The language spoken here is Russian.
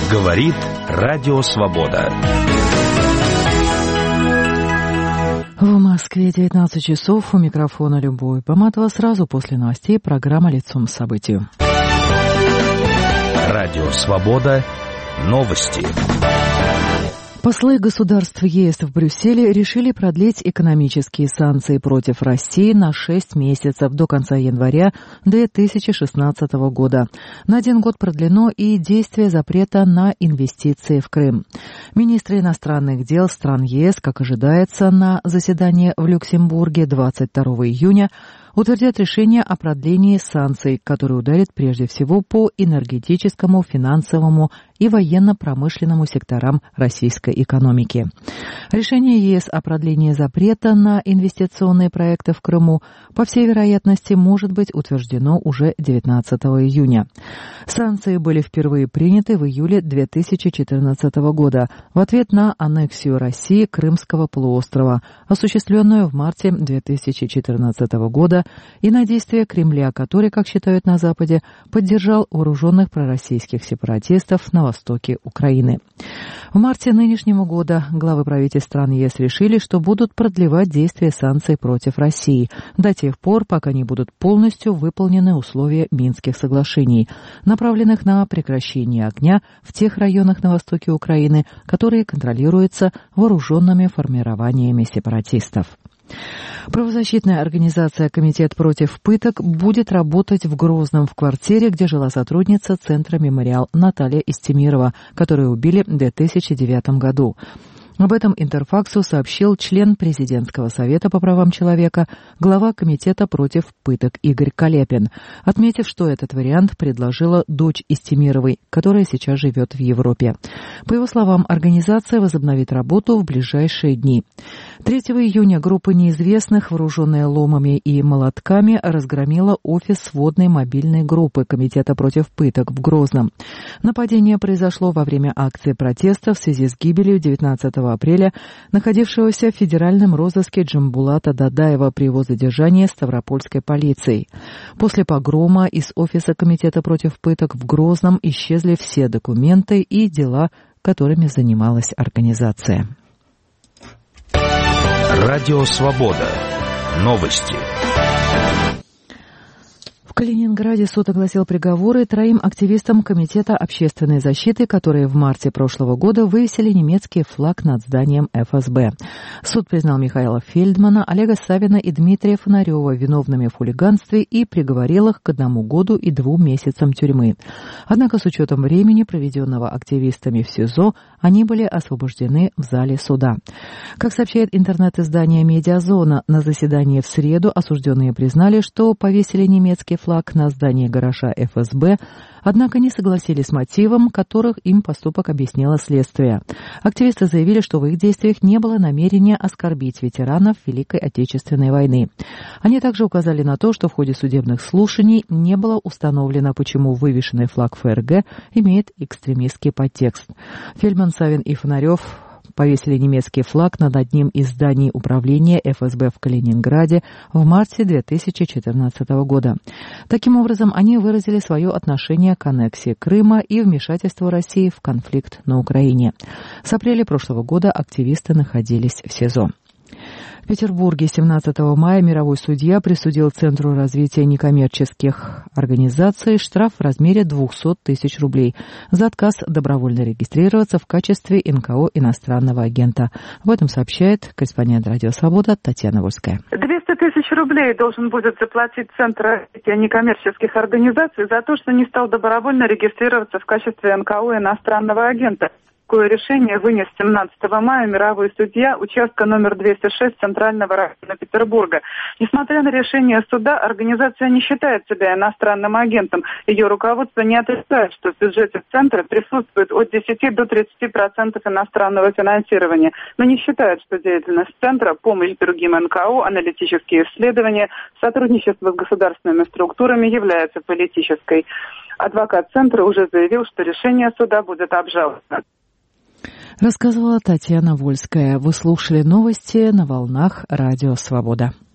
Говорит Радио Свобода. В Москве 19 часов. У микрофона Любовь Баматова. Сразу после новостей программа «Лицом к событию». Радио Свобода. Новости. Послы государств ЕС в Брюсселе решили продлить экономические санкции против России на 6 месяцев до конца января 2016 года. На 1 год продлено и действие запрета на инвестиции в Крым. Министры иностранных дел стран ЕС, как ожидается, на заседании в Люксембурге 22 июня утвердят решение о продлении санкций, которые ударят прежде всего по энергетическому, финансовому и военно-промышленному секторам российской экономики. Решение ЕС о продлении запрета на инвестиционные проекты в Крыму, по всей вероятности, может быть утверждено уже 19 июня. Санкции были впервые приняты в июле 2014 года в ответ на аннексию России Крымского полуострова, осуществленную в марте 2014 года, и на действия Кремля, который, как считают на Западе, поддержал вооруженных пророссийских сепаратистов на востоке Украины. В марте нынешнего года главы правительств стран ЕС решили, что будут продлевать действие санкций против России до тех пор, пока не будут полностью выполнены условия Минских соглашений, направленных на прекращение огня в тех районах на востоке Украины, которые контролируются вооруженными формированиями сепаратистов. Правозащитная организация «Комитет против пыток» будет работать в Грозном, в квартире, где жила сотрудница Центра «Мемориал» Наталья Истемирова, которую убили в 2009 году. Об этом Интерфаксу сообщил член Президентского совета по правам человека, глава Комитета против пыток Игорь Калепин, отметив, что этот вариант предложила дочь Истемировой, которая сейчас живет в Европе. По его словам, организация возобновит работу в ближайшие дни. 3 июня группа неизвестных, вооруженная ломами и молотками, разгромила офис сводной мобильной группы Комитета против пыток в Грозном. Нападение произошло во время акции протеста в связи с гибелью 19 апреля находившегося в федеральном розыске Джамбулата Дадаева при его задержании Ставропольской полицией. После погрома из офиса Комитета против пыток в Грозном исчезли все документы и дела, которыми занималась организация. Радио Свобода. Новости. В Калининграде суд огласил приговоры 3 активистам Комитета общественной защиты, которые в марте прошлого года вывесили немецкий флаг над зданием ФСБ. Суд признал Михаила Фельдмана, Олега Савина и Дмитрия Фонарева виновными в хулиганстве и приговорил их к 1 году и 2 месяцам тюрьмы. Однако с учетом времени, проведенного активистами в СИЗО, они были освобождены в зале суда. Как сообщает интернет-издание «Медиазона», на заседании в среду осужденные признали, что повесили немецкий флаг на здании гаража ФСБ, однако не согласились с мотивом, которых им поступок объяснило следствие. Активисты заявили, что в их действиях не было намерения оскорбить ветеранов Великой Отечественной войны. Они также указали на то, что в ходе судебных слушаний не было установлено, почему вывешенный флаг ФРГ имеет экстремистский подтекст. Фельдман, Савин и Фонарев повесили немецкий флаг над одним из зданий управления ФСБ в Калининграде в марте 2014 года. Таким образом, они выразили свое отношение к аннексии Крыма и вмешательству России в конфликт на Украине. С апреля прошлого года активисты находились в СИЗО. В Петербурге 17 мая мировой судья присудил Центру развития некоммерческих организаций штраф в размере 200 тысяч рублей за отказ добровольно регистрироваться в качестве НКО иностранного агента. Об этом сообщает корреспондент «Радио Свобода» Татьяна Вольская. 200 тысяч рублей должен будет заплатить Центр развития некоммерческих организаций за то, что не стал добровольно регистрироваться в качестве НКО иностранного агента. Такое решение вынес 17 мая мировой судья участка номер 206 Центрального района Петербурга. Несмотря на решение суда, организация не считает себя иностранным агентом. Ее руководство не отрицает, что в бюджете центра присутствует от 10 до 30% иностранного финансирования, но не считает, что деятельность центра, помощь другим НКО, аналитические исследования, сотрудничество с государственными структурами является политической. Адвокат центра уже заявил, что решение суда будет обжаловано. Рассказывала Татьяна Вольская. Вы слушали новости на волнах Радио Свобода.